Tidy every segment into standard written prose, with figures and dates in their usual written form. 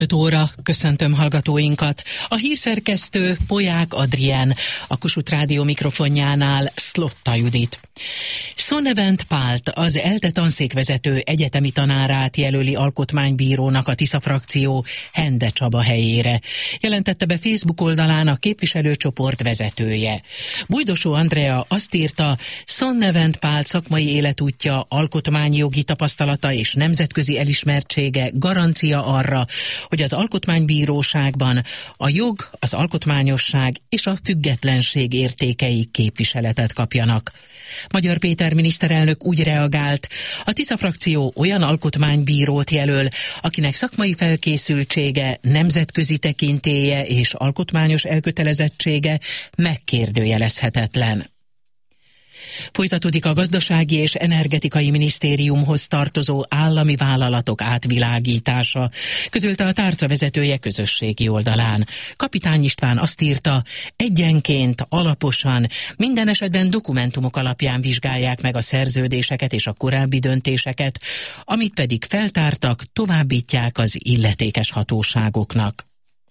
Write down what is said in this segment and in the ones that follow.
5 óra, köszöntöm hallgatóinkat. A hírszerkesztő Poják Adrien, a Kossuth Rádió mikrofonjánál Szlotta Judit. Szonevent Pált, az ELTE tanszékvezető egyetemi tanárát jelöli alkotmánybírónak a Tisza frakció Hende Csaba helyére, jelentette be Facebook oldalán a képviselőcsoport vezetője. Bújdosó Andrea azt írta, Szonevent Pált szakmai életútja, alkotmányjogi tapasztalata és nemzetközi elismertsége garancia arra, hogy az alkotmánybíróságban a jog, az alkotmányosság és a függetlenség értékei képviseletet kapjanak. Magyar Péter miniszterelnök úgy reagált, a Tisza frakció olyan alkotmánybírót jelöl, akinek szakmai felkészültsége, nemzetközi tekintélye és alkotmányos elkötelezettsége megkérdőjelezhetetlen. Folytatódik a Gazdasági és Energetikai Minisztériumhoz tartozó állami vállalatok átvilágítása, közölte a tárca vezetője közösségi oldalán. Kapitány István azt írta, egyenként, alaposan, minden esetben dokumentumok alapján vizsgálják meg a szerződéseket és a korábbi döntéseket, amit pedig feltártak, továbbítják az illetékes hatóságoknak.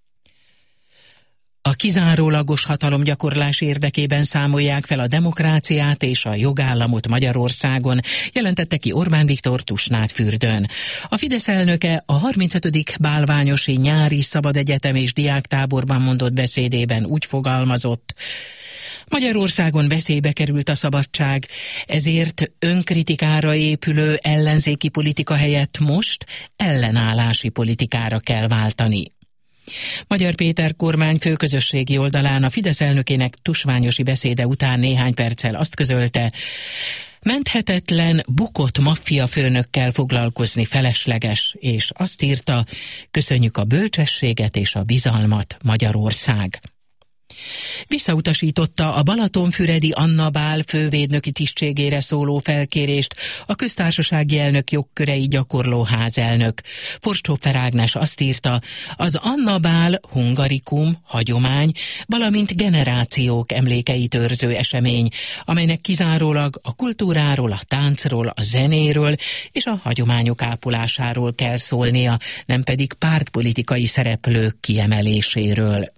A kizárólagos hatalomgyakorlás érdekében számolják fel a demokráciát és a jogállamot Magyarországon, jelentette ki Orbán Viktor Tusnádfürdőn. A Fidesz elnöke a 35. Bálványosi Nyári Szabadegyetem és Diáktáborban mondott beszédében úgy fogalmazott, Magyarországon veszélybe került a szabadság, ezért önkritikára épülő ellenzéki politika helyett most ellenállási politikára kell váltani. Magyar Péter kormányfő közösségi oldalán a Fidesz elnökének tusványosi beszéde után néhány perccel azt közölte, menthetetlen, bukott maffiafőnökkel foglalkozni felesleges, és azt írta, köszönjük a bölcsességet és a bizalmat, Magyarország. Visszautasította a balatonfüredi Anna Bál fővédnöki tisztségére szóló felkérést a köztársasági elnök jogkörei gyakorló házelnök. Forsthofer Ágnes azt írta, az Anna Bál hungarikum, hagyomány, valamint generációk emlékeit őrző esemény, amelynek kizárólag a kultúráról, a táncról, a zenéről és a hagyományok ápolásáról kell szólnia, nem pedig pártpolitikai szereplők kiemeléséről.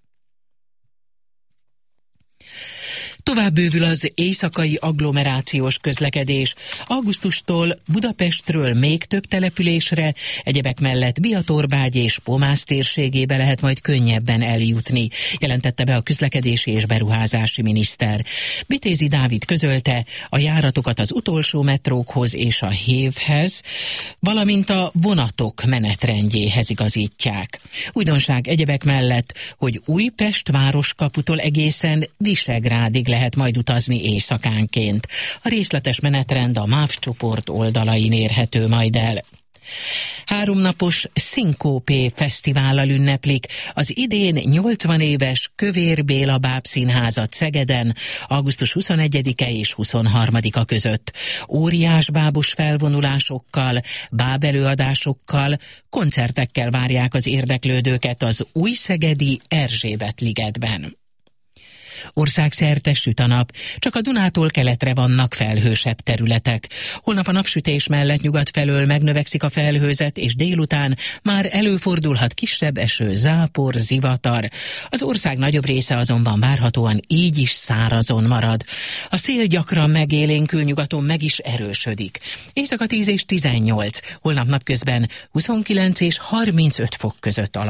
Tovább bővül az éjszakai agglomerációs közlekedés. Augusztustól Budapestről még több településre, egyebek mellett Biatorbágy és Pomász térségébe lehet majd könnyebben eljutni, jelentette be a közlekedési és beruházási miniszter. Vitézi Dávid közölte, a járatokat az utolsó metrókhoz és a Hévhez, valamint a vonatok menetrendjéhez igazítják. Újdonság egyebek mellett, hogy Újpest városkaputól egészen Visegrádig lehet majd utazni éjszakánként. A részletes menetrend a MÁV csoport oldalain érhető majd el. 3 napos Szinkópé fesztivállal ünneplik az idén 80 éves Kövér Béla bábszínházat Szegeden, augusztus 21-e és 23-a között. Óriás bábos felvonulásokkal, bábelőadásokkal, koncertekkel várják az érdeklődőket az újszegedi Erzsébet-ligetben. Országszerte süt a nap, csak a Dunától keletre vannak felhősebb területek. Holnap a napsütés mellett nyugat felől megnövekszik a felhőzet, és délután már előfordulhat kisebb eső, zápor, zivatar. Az ország nagyobb része azonban várhatóan így is szárazon marad. A szél gyakran megélénkül, nyugaton meg is erősödik. Éjszaka 10 és 18, holnap napközben 29 és 35 fok között alakul.